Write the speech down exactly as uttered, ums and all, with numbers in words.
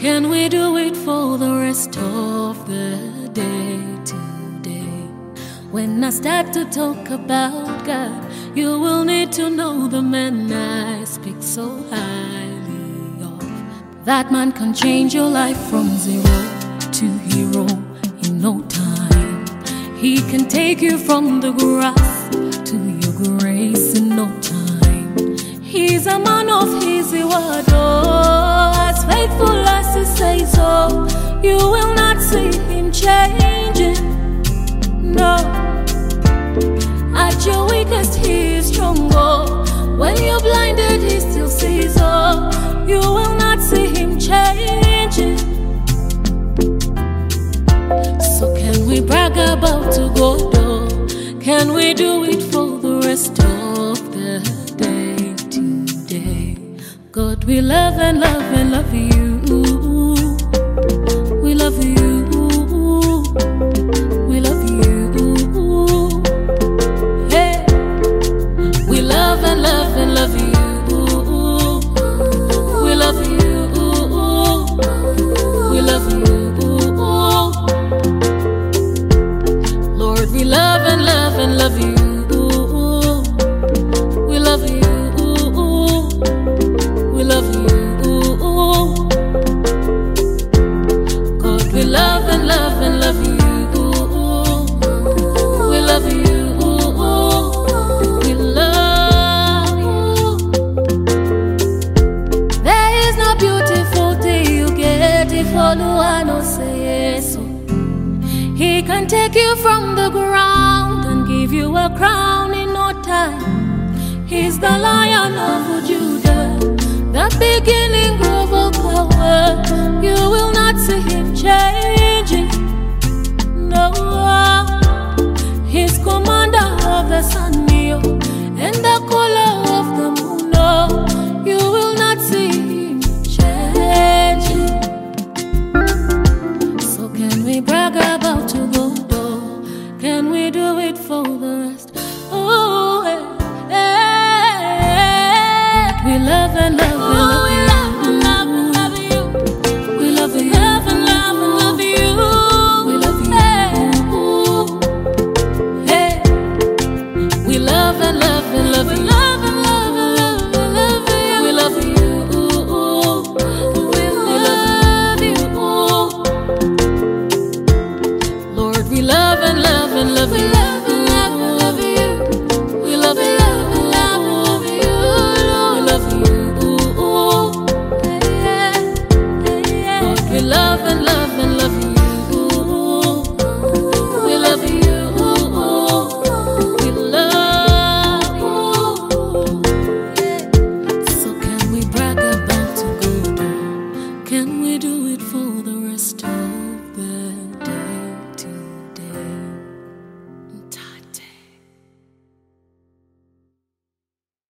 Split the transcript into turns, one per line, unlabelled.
Can we do it for the rest of the day today? When I start to talk about God, you will need to know the man I speak so highly of. That man can change your life from zero to hero in no time. He can take you from the grass to your grace in no time. He's a man of his word, oh, as faithful as he says so. You will not see him changing, no. At your weakest he is stronger. When you're blinded he still sees, oh. You will not see him changing. So can we brag about to God, oh? Can we do it for the rest of the day today? God, we love and love and love you. We love you. We love you. Hey, we love and love and love you. We love you. We love you. Lord, we love and love and love you. We love you. We love you. God, we love and love and love you. We love you. We love you. There is no beautiful thing you get if all I know say yes. He can take you from the ground and give you a crown in no time. He's the Lion of Judah, the beginning of all power. You will not see him changing, no. He's commander of the sun, and the color of the moon, no. You will not see him changing. So can we brag about to God, oh? Can we do it for the